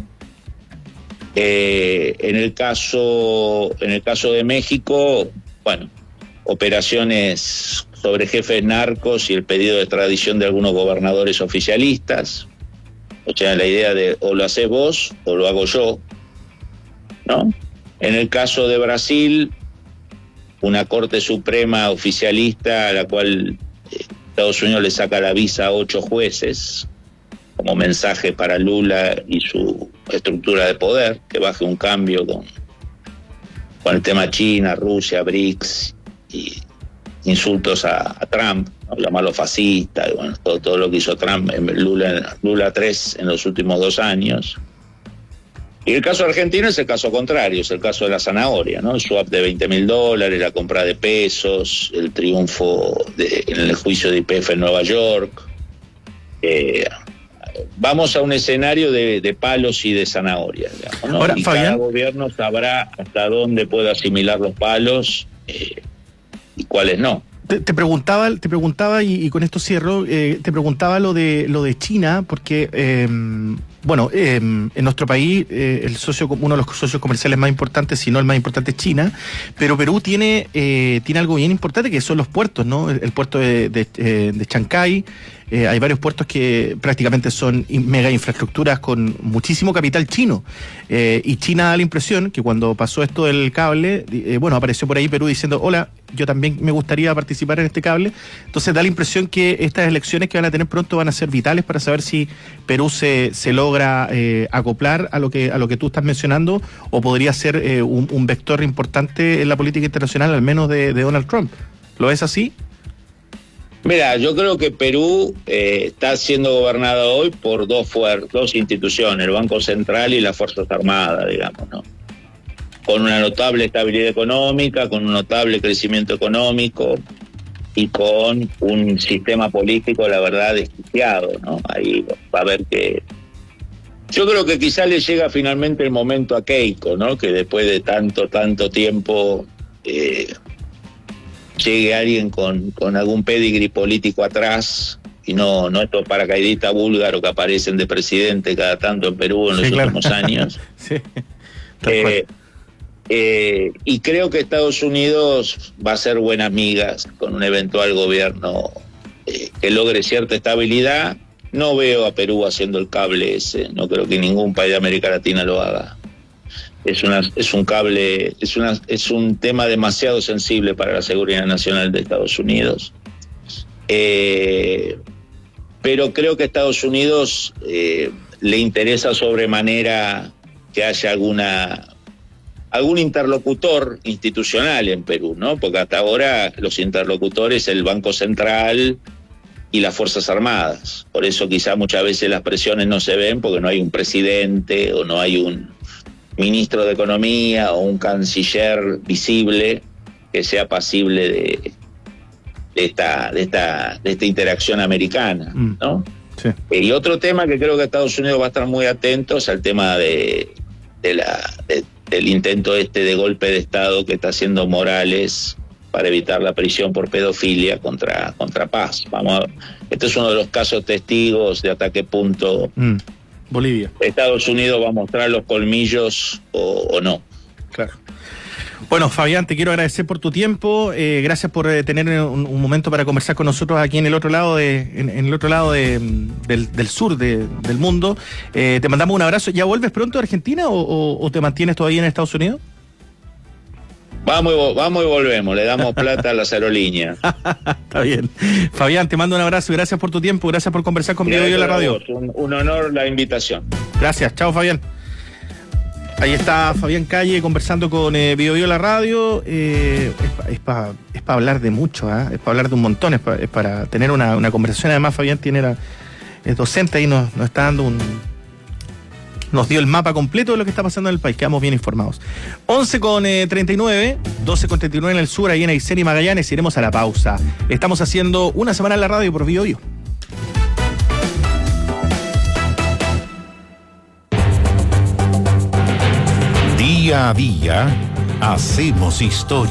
En el caso de México, bueno, operaciones sobre jefes narcos y el pedido de extradición de algunos gobernadores oficialistas. O sea, la idea de o lo haces vos o lo hago yo, ¿no? En el caso de Brasil, una Corte Suprema oficialista a la cual Estados Unidos le saca la visa a 8 jueces, como mensaje para Lula y su estructura de poder, que baje un cambio con el tema China, Rusia, BRICS y insultos a Trump, ¿no? Llamarlo fascista, y bueno, todo lo que hizo Trump, Lula 3 en los últimos 2 años. Y el caso argentino es el caso contrario, es el caso de la zanahoria, ¿no? El swap de $20.000, la compra de pesos, el triunfo en el juicio de YPF en Nueva York. Vamos a un escenario de palos y de zanahorias, digamos, ¿no? Ahora, y Fabián, cada gobierno sabrá hasta dónde puede asimilar los palos y cuáles no. Te preguntaba y con esto cierro, te preguntaba lo de China, porque en nuestro país uno de los socios comerciales más importantes, si no el más importante, es China, pero Perú tiene algo bien importante, que son los puertos, ¿no? El puerto de Chancay, hay varios puertos que prácticamente son mega infraestructuras con muchísimo capital chino. Y China da la impresión que cuando pasó esto del cable, apareció por ahí Perú diciendo, hola, yo también me gustaría participar en este cable. Entonces da la impresión que estas elecciones que van a tener pronto van a ser vitales para saber si Perú se logra acoplar a lo que tú estás mencionando, o podría ser un vector importante en la política internacional, al menos de Donald Trump. ¿Lo es así? Mira, yo creo que Perú está siendo gobernado hoy por dos instituciones, el Banco Central y las Fuerzas Armadas, digamos, ¿no? Con una notable estabilidad económica, con un notable crecimiento económico y con un sistema político, la verdad, desquiciado, ¿no? Ahí va a haber que... Yo creo que quizá le llega finalmente el momento a Keiko, ¿no? Que después de tanto tiempo llegue alguien con algún pedigrí político atrás, y no estos paracaidistas búlgaros que aparecen de presidente cada tanto en Perú en los últimos años. Sí. Y creo que Estados Unidos va a ser buenas migas con un eventual gobierno que logre cierta estabilidad. No veo a Perú haciendo el cable ese, no creo que ningún país de América Latina lo haga. Es un tema demasiado sensible para la seguridad nacional de Estados Unidos. Pero creo que a Estados Unidos le interesa sobremanera que haya algún interlocutor institucional en Perú, ¿no? Porque hasta ahora los interlocutores, el Banco Central y las Fuerzas Armadas. Por eso quizá muchas veces las presiones no se ven, porque no hay un presidente o no hay un ministro de Economía o un canciller visible que sea pasible de esta interacción americana, ¿no? Sí. Y otro tema que creo que Estados Unidos va a estar muy atento es al tema del intento de golpe de Estado que está haciendo Morales para evitar la prisión por pedofilia contra Paz. Este es uno de los casos testigos de hasta qué punto Bolivia. Estados Unidos va a mostrar los colmillos o no. Claro. Bueno, Fabián, te quiero agradecer por tu tiempo. Gracias por tener un momento para conversar con nosotros aquí en el otro lado del sur del mundo. Te mandamos un abrazo. ¿Ya vuelves pronto a Argentina o te mantienes todavía en Estados Unidos? Vamos y volvemos, le damos plata a las aerolíneas. Está bien. Fabián, te mando un abrazo y gracias por tu tiempo, gracias por conversar conmigo hoy en la radio. Un honor la invitación. Gracias, chao Fabián. Ahí está Fabián Calle conversando con Bio Bio la radio. Es para hablar de mucho, es para hablar de un montón, es para tener una conversación. Además, Fabián es docente y nos está dando nos dio el mapa completo de lo que está pasando en el país. Quedamos bien informados. 11:39, 12:39 en el sur, ahí en Aysén y Magallanes. Iremos a la pausa. Estamos haciendo una semana en la radio por Bio Bio. Día a día, hacemos historia.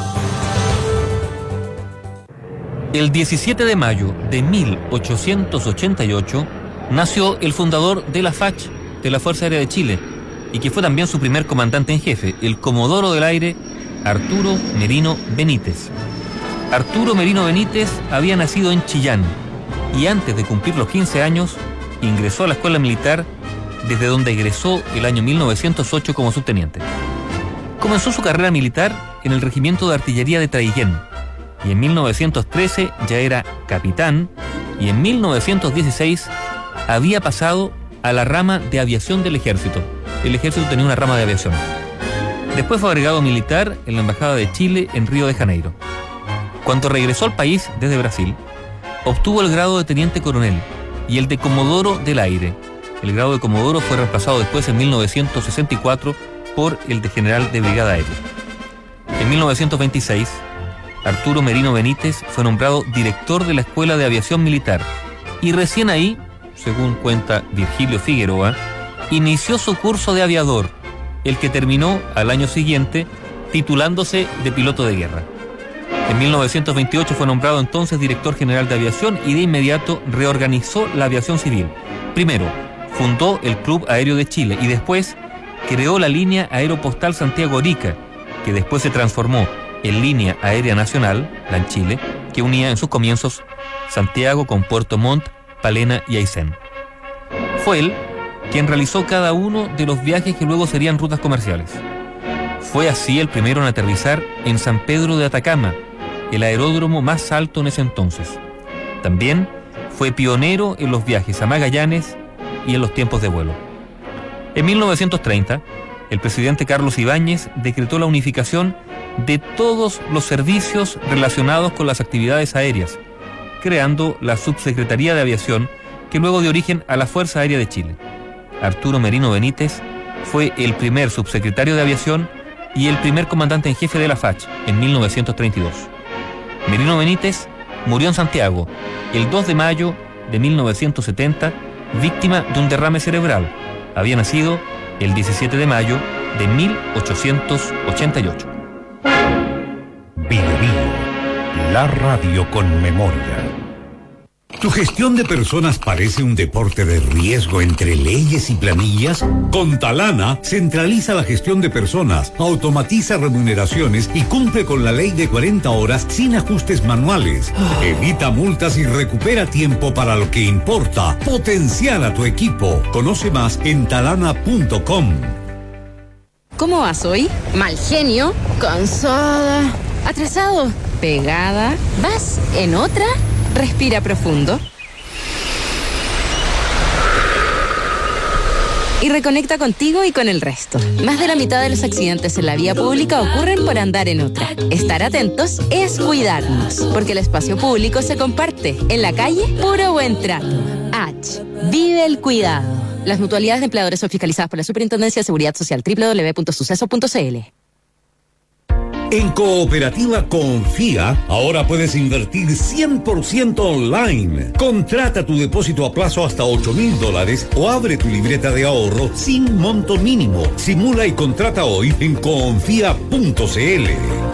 El 17 de mayo de 1888 nació el fundador de la FACH, de la Fuerza Aérea de Chile, y que fue también su primer comandante en jefe, el Comodoro del Aire, Arturo Merino Benítez. Arturo Merino Benítez había nacido en Chillán y antes de cumplir los 15 años ingresó a la escuela militar, desde donde egresó el año 1908 como subteniente. Comenzó su carrera militar en el Regimiento de Artillería de Traiguén y en 1913 ya era capitán y en 1916 había pasado a la rama de aviación del ejército. El ejército tenía una rama de aviación. Después fue agregado militar en la Embajada de Chile en Río de Janeiro. Cuando regresó al país desde Brasil, obtuvo el grado de teniente coronel y el de comodoro del aire. El grado de comodoro fue reemplazado después en 1964 por el de general de brigada aérea. En 1926, Arturo Merino Benítez fue nombrado director de la Escuela de Aviación Militar y recién ahí, según cuenta Virgilio Figueroa, inició su curso de aviador, el que terminó al año siguiente titulándose de piloto de guerra. En 1928 fue nombrado entonces director general de aviación y de inmediato reorganizó la aviación civil. Primero, fundó el Club Aéreo de Chile y después creó la línea aeropostal Santiago-Arica, que después se transformó en Línea Aérea Nacional, LAN Chile, que unía en sus comienzos Santiago con Puerto Montt, Palena y Aysén. Fue él quien realizó cada uno de los viajes que luego serían rutas comerciales. Fue así el primero en aterrizar en San Pedro de Atacama, el aeródromo más alto en ese entonces. También fue pionero en los viajes a Magallanes y en los tiempos de vuelo. En 1930, el presidente Carlos Ibáñez decretó la unificación de todos los servicios relacionados con las actividades aéreas, creando la Subsecretaría de Aviación, que luego dio origen a la Fuerza Aérea de Chile. Arturo Merino Benítez fue el primer subsecretario de Aviación y el primer comandante en jefe de la FACH en 1932. Merino Benítez murió en Santiago el 2 de mayo de 1970, víctima de un derrame cerebral. Había nacido el 17 de mayo de 1888. Bio Bio, la radio con memoria. ¿Tu gestión de personas parece un deporte de riesgo entre leyes y planillas? Con Talana, centraliza la gestión de personas, automatiza remuneraciones y cumple con la ley de 40 horas sin ajustes manuales. Evita multas y recupera tiempo para lo que importa. Potenciar a tu equipo. Conoce más en talana.com. ¿Cómo vas hoy? Mal genio, cansada, atrasado, pegada. ¿Vas en otra? Respira profundo. Y reconecta contigo y con el resto. Más de la mitad de los accidentes en la vía pública ocurren por andar en otra. Estar atentos es cuidarnos, porque el espacio público se comparte. En la calle, puro buen trato. H. Vive el cuidado. Las mutualidades de empleadores son fiscalizadas por la Superintendencia de Seguridad Social. www.suceso.cl. En Cooperativa Confía, ahora puedes invertir 100% online. Contrata tu depósito a plazo hasta $8,000 o abre tu libreta de ahorro sin monto mínimo. Simula y contrata hoy en confía.cl.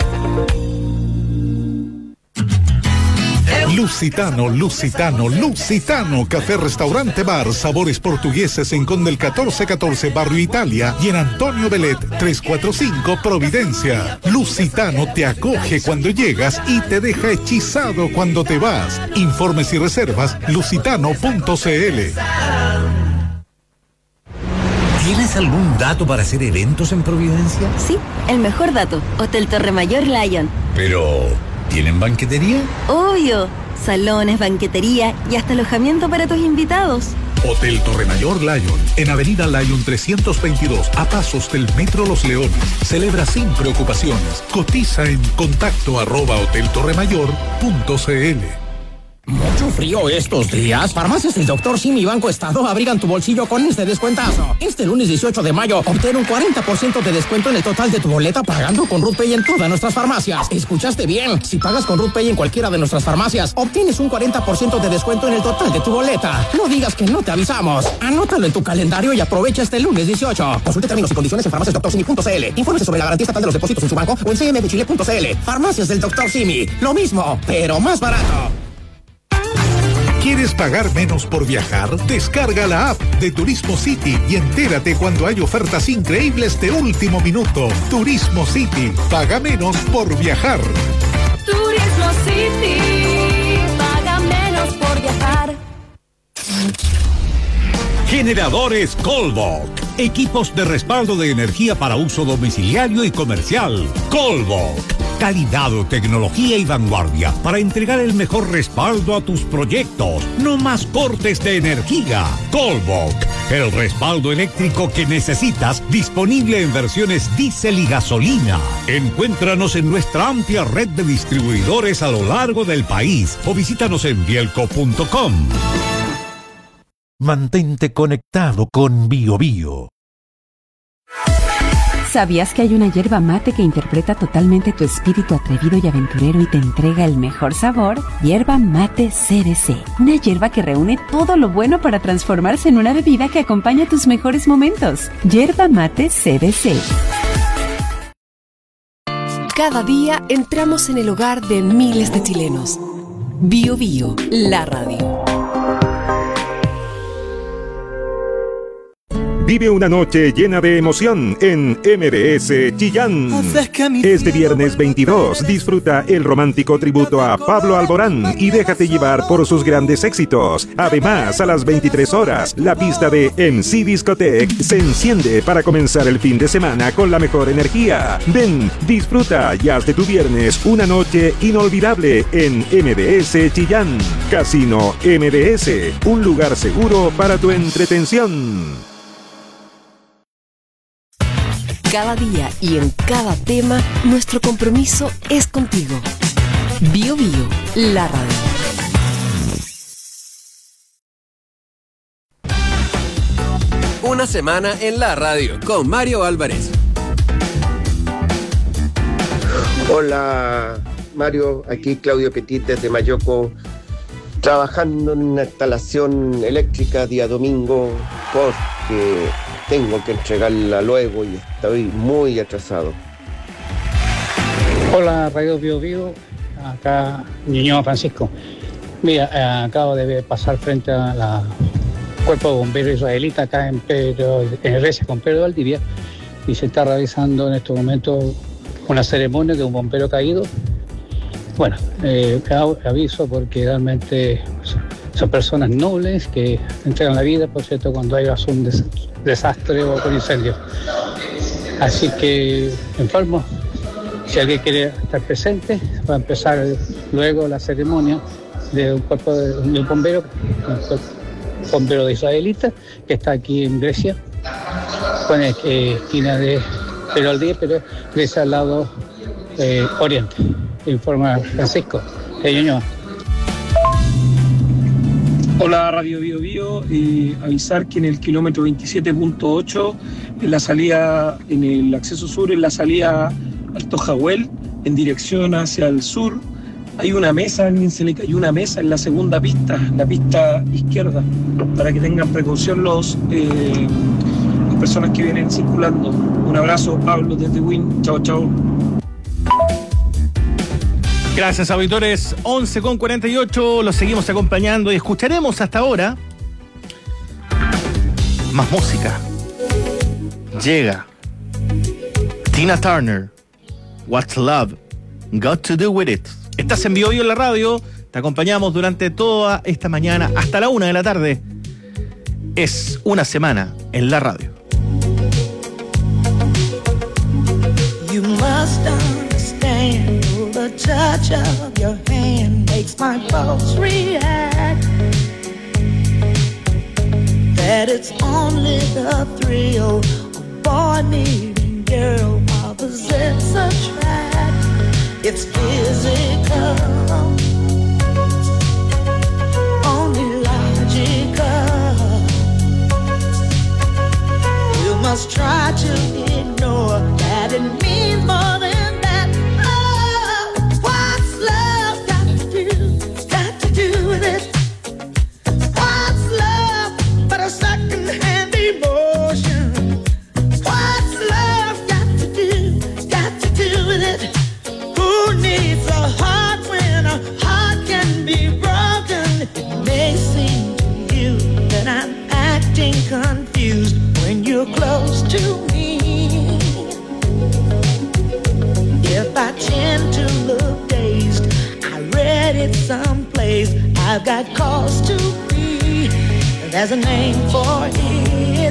Lusitano, Lusitano, Lusitano, café, restaurante, bar, sabores portugueses en Conde el 1414, Barrio Italia, y en Antonio Belet 345, Providencia. Lusitano te acoge cuando llegas y te deja hechizado cuando te vas. Informes y reservas, lusitano.cl. ¿Tienes algún dato para hacer eventos en Providencia? Sí, el mejor dato, Hotel Torre Mayor Lion. Pero, ¿tienen banquetería? Obvio, salones, banquetería y hasta alojamiento para tus invitados. Hotel Torre Mayor Lion, en Avenida Lion 322, a pasos del Metro Los Leones. Celebra sin preocupaciones. Cotiza en contacto@hoteltorremayor.cl. Mucho frío estos días. Farmacias del Dr. Simi Banco Estado abrigan tu bolsillo con este descuentazo. Este lunes 18 de mayo, obtén un 40% de descuento en el total de tu boleta pagando con RUTPay en todas nuestras farmacias. ¿Escuchaste bien? Si pagas con RUTPay en cualquiera de nuestras farmacias, obtienes un 40% de descuento en el total de tu boleta. No digas que no te avisamos. Anótalo en tu calendario y aprovecha este lunes 18. Consulte términos y condiciones en farmaciasdrsimi.cl. Infórmese sobre la garantía estatal de los depósitos en su banco o en cmfchile.cl. Farmacias del Dr. Simi. Lo mismo, pero más barato. ¿Quieres pagar menos por viajar? Descarga la app de Turismo City y entérate cuando hay ofertas increíbles de último minuto. Turismo City, paga menos por viajar. Turismo City, paga menos por viajar. Generadores Colbok. Equipos de respaldo de energía para uso domiciliario y comercial. Colbok. Calidad, tecnología y vanguardia para entregar el mejor respaldo a tus proyectos. No más cortes de energía. Colbok. El respaldo eléctrico que necesitas, disponible en versiones diésel y gasolina. Encuéntranos en nuestra amplia red de distribuidores a lo largo del país o visítanos en bielco.com. Mantente conectado con Bio Bio. ¿Sabías que hay una yerba mate que interpreta totalmente tu espíritu atrevido y aventurero y te entrega el mejor sabor? Yerba Mate CBC. Una yerba que reúne todo lo bueno para transformarse en una bebida que acompaña tus mejores momentos. Yerba Mate CBC. Cada día entramos en el hogar de miles de chilenos. Bio Bio, la radio. Vive una noche llena de emoción en MBS Chillán. Este viernes 22 disfruta el romántico tributo a Pablo Alborán y déjate llevar por sus grandes éxitos. Además, a las 23 horas, la pista de MC Discotech se enciende para comenzar el fin de semana con la mejor energía. Ven, disfruta y haz de tu viernes una noche inolvidable en MBS Chillán. Casino MBS, un lugar seguro para tu entretención. Cada día y en cada tema, nuestro compromiso es contigo. Bio Bio, la radio. Una semana en la radio con Mario Álvarez. Hola Mario, aquí Claudio Petit desde Mayoco, trabajando en una instalación eléctrica día domingo porque tengo que entregarla luego y estoy muy atrasado. Hola Radio Bio Bio, acá Ñuñoa Francisco. Mira, acabo de pasar frente a la Cuerpo de Bomberos israelita acá en Recia con Pedro Valdivia y se está realizando en estos momentos una ceremonia de un bombero caído. Bueno, aviso porque realmente son personas nobles que entregan la vida, por cierto, cuando hay un desastre o con incendio. Así que informo, si alguien quiere estar presente, va a empezar luego la ceremonia de un cuerpo de un bombero de israelita que está aquí en Grecia, con esquina de Pedro Valdivia, pero Grecia al lado oriente. Informa Francisco de Ñuñoa. Hola Radio Bio Bio, avisar que en el kilómetro 27.8, en la salida, en el acceso sur, en la salida al Tojahuel, en dirección hacia el sur, hay una mesa, a alguien se le cayó una mesa en la segunda pista, la pista izquierda, para que tengan precaución las personas que vienen circulando. Un abrazo, Pablo desde Win, chao chao. Gracias, auditores. 11:48, los seguimos acompañando y escucharemos hasta ahora más música. Llega Tina Turner, What's Love Got to Do With It. Estás en Bio Bio en la radio, te acompañamos durante toda esta mañana hasta la 1 de la tarde. Es una semana en la radio. You must understand. The touch of your hand makes my pulse react. That it's only the thrill of boy meeting girl opposites attract. It's physical, only logical. You must try to ignore that it means more than confused when you're close to me. If I tend to look dazed, I read it someplace. I've got cause to be. There's a name for it.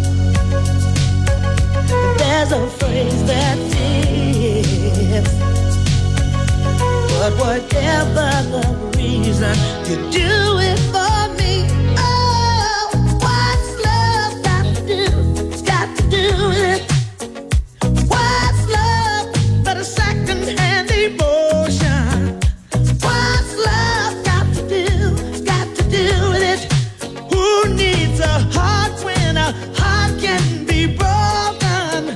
There's a phrase that fits. But whatever the reason, you do it for me. Do it. What's love but a second-hand emotion? What's love got to do with it? Who needs a heart when a heart can be broken?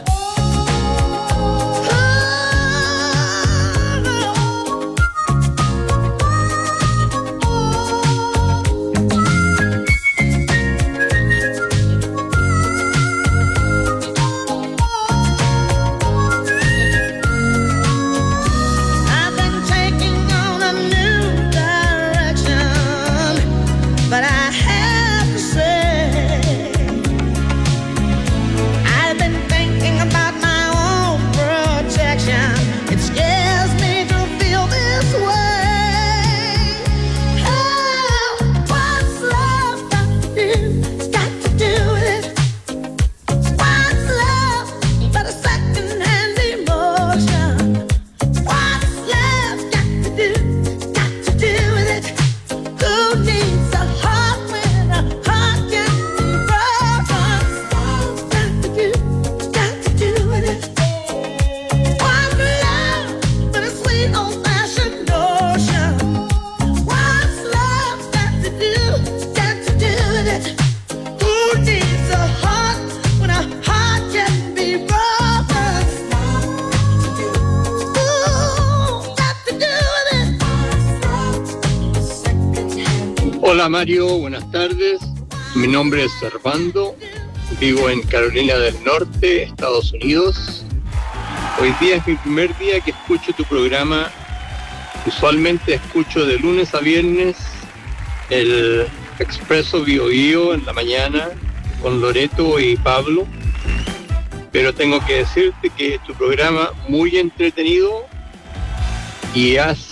Hola Mario, buenas tardes. Mi nombre es Servando, vivo en Carolina del Norte, Estados Unidos. Hoy día es mi primer día que escucho tu programa. Usualmente escucho de lunes a viernes el Expreso Bio Bio en la mañana con Loreto y Pablo. Pero tengo que decirte que tu programa muy entretenido y has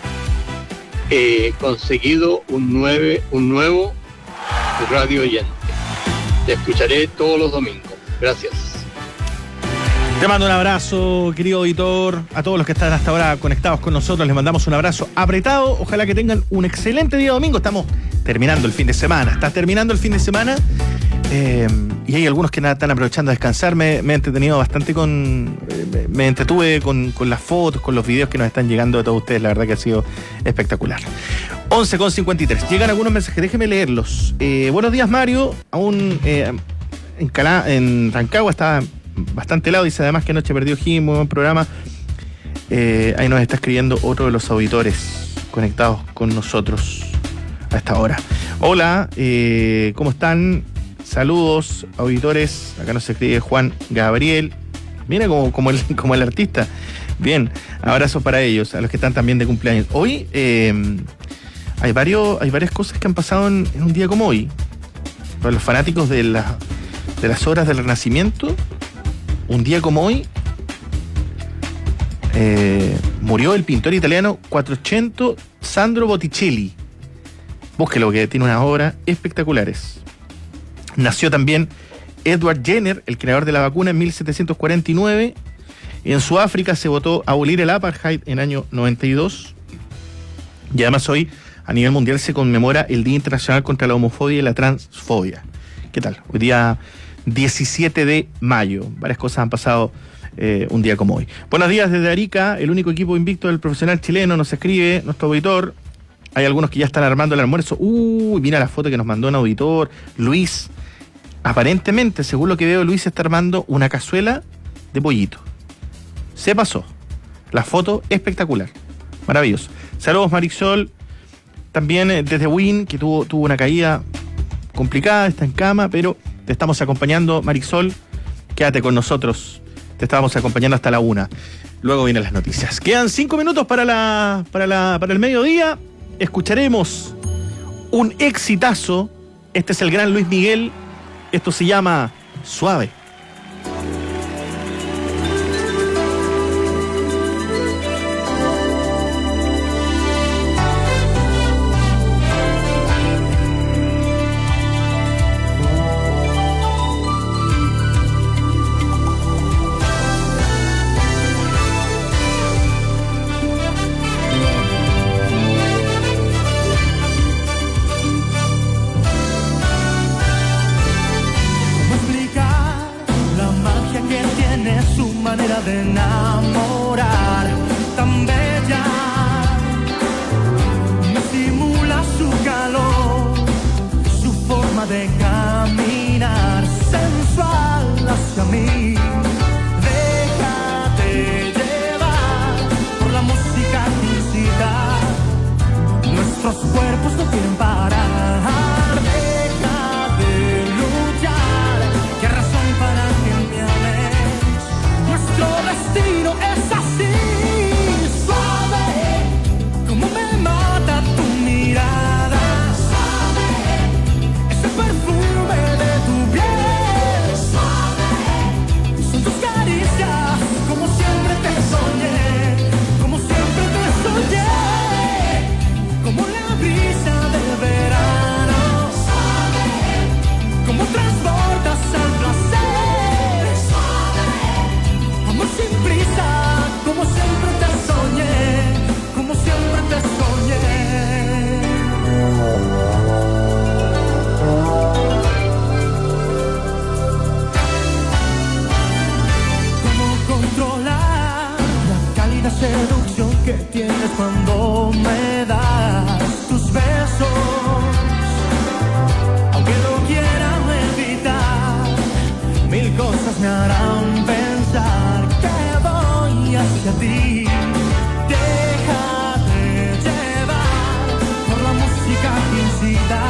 conseguido un nuevo radio oyente. Te escucharé todos los domingos. Gracias. Te mando un abrazo, querido auditor. A todos los que están hasta ahora conectados con nosotros, les mandamos un abrazo apretado. Ojalá que tengan un excelente día domingo. Estamos terminando el fin de semana. Está terminando el fin de semana. Y hay algunos que están aprovechando a descansar. Me he entretenido bastante me entretuve con las fotos, con los videos que nos están llegando de todos ustedes. La verdad que ha sido espectacular. 11:53. Llegan algunos mensajes, déjeme leerlos. Buenos días, Mario. Aún en Rancagua está bastante helado. Dice además que anoche perdió Jim, muy buen programa. Ahí nos está escribiendo otro de los auditores conectados con nosotros a esta hora. Hola, ¿cómo están? Saludos, auditores. Acá nos escribe Juan Gabriel. Mira como el artista. Bien, abrazos para ellos, a los que están también de cumpleaños. Hoy hay varias cosas que han pasado en un día como hoy. Para los fanáticos de las obras del Renacimiento, un día como hoy murió el pintor italiano Quattrocento Sandro Botticelli. Búsquelo, que tiene unas obras espectaculares. Nació también Edward Jenner, el creador de la vacuna, en 1749. En Sudáfrica se votó abolir el apartheid en el año 92. Y además hoy, a nivel mundial, se conmemora el Día Internacional contra la Homofobia y la Transfobia. ¿Qué tal? Hoy día 17 de mayo. Varias cosas han pasado un día como hoy. Buenos días desde Arica, el único equipo invicto del profesional chileno. Nos escribe nuestro auditor. Hay algunos que ya están armando el almuerzo. Mira la foto que nos mandó un auditor, Luis. Aparentemente, según lo que veo, Luis está armando una cazuela de pollito. Se pasó. La foto espectacular. Maravilloso. Saludos, Marisol. También desde Win, que tuvo una caída complicada, está en cama, pero te estamos acompañando, Marisol. Quédate con nosotros. Te estábamos acompañando hasta la 1. Luego vienen las noticias. Quedan 5 minutos para el mediodía. Escucharemos un exitazo. Este es el gran Luis Miguel. Esto se llama Suave. De enamorar, tan bella, me simula su calor, su forma de caminar, sensual hacia mí. Déjate llevar por la música que incita, nuestros cuerpos no quieren parar. Deja de luchar, qué razón para que me ames. Nuestro destino es así, suave, como me mata tu mirada, suave, es el perfume de tu piel, suave, son tus caricias, como siempre te soñé, como siempre te soñé, como la brisa del verano, suave, como transportas al placer, suave, amor sin prisa, como siempre te soñé, como siempre te soñé. ¿Cómo controlar la cálida seducción que tienes cuando me das tus besos? Aunque lo quiera evitar, mil cosas me harán pensar que voy hacia ti. Déjate llevar por la música que incita,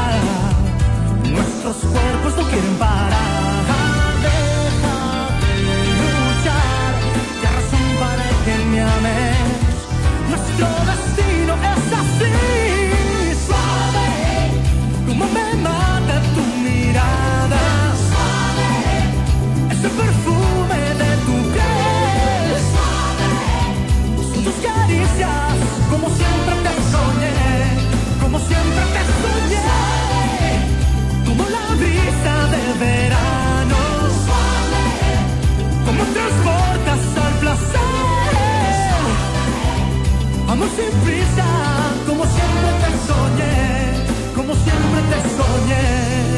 Nuestros cuerpos no quieren parar. Deja de luchar, qué razón para que me ames. Nuestro destino es así. Suave, como me mata tu mirada. Suave, ese perfume de tu piel. Suave, son tus caricias, como siempre te soñé. Como siempre te soñé. Como la brisa de verano. Suave, como transportas al placer. Amor sin prisa, como siempre te soñé, como siempre te soñé.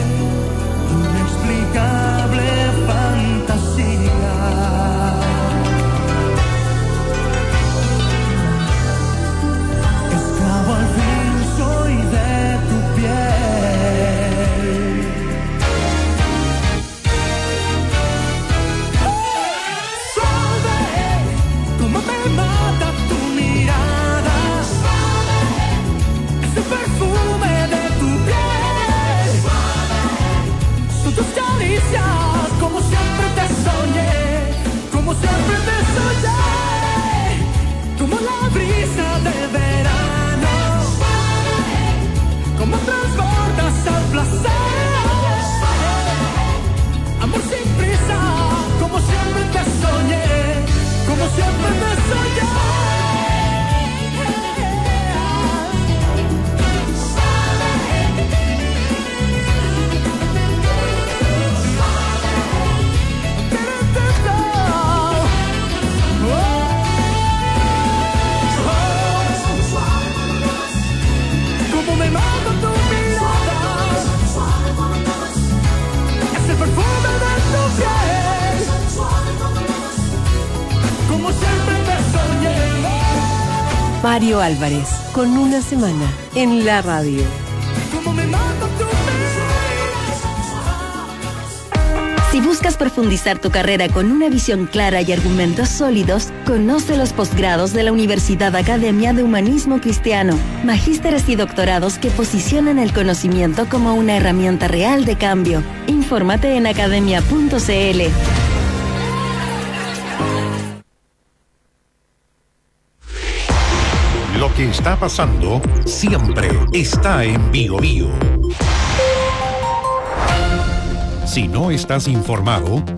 Inexplicable fantasía. Esclavo al fin soy de tu piel. Suave, como me mata tu mirada. Suave, ese perfume de tu piel. Suave, son tus caricias, como siempre te soñé, como siempre te soñé. Como la brisa de verano. Suave, como transportas al placer. Amor sin prisa, como siempre te soñé, como siempre te soñé. Como me mata tu mirada, ese perfume de tu piel, como siempre te soñé. Mario Álvarez, con una semana en la radio. Como me mata tu Si buscas profundizar tu carrera con una visión clara y argumentos sólidos, conoce los posgrados de la Universidad Academia de Humanismo Cristiano, magísteres y doctorados que posicionan el conocimiento como una herramienta real de cambio. Infórmate en academia.cl. Lo que está pasando siempre está en Bio Bio. Si no estás informado,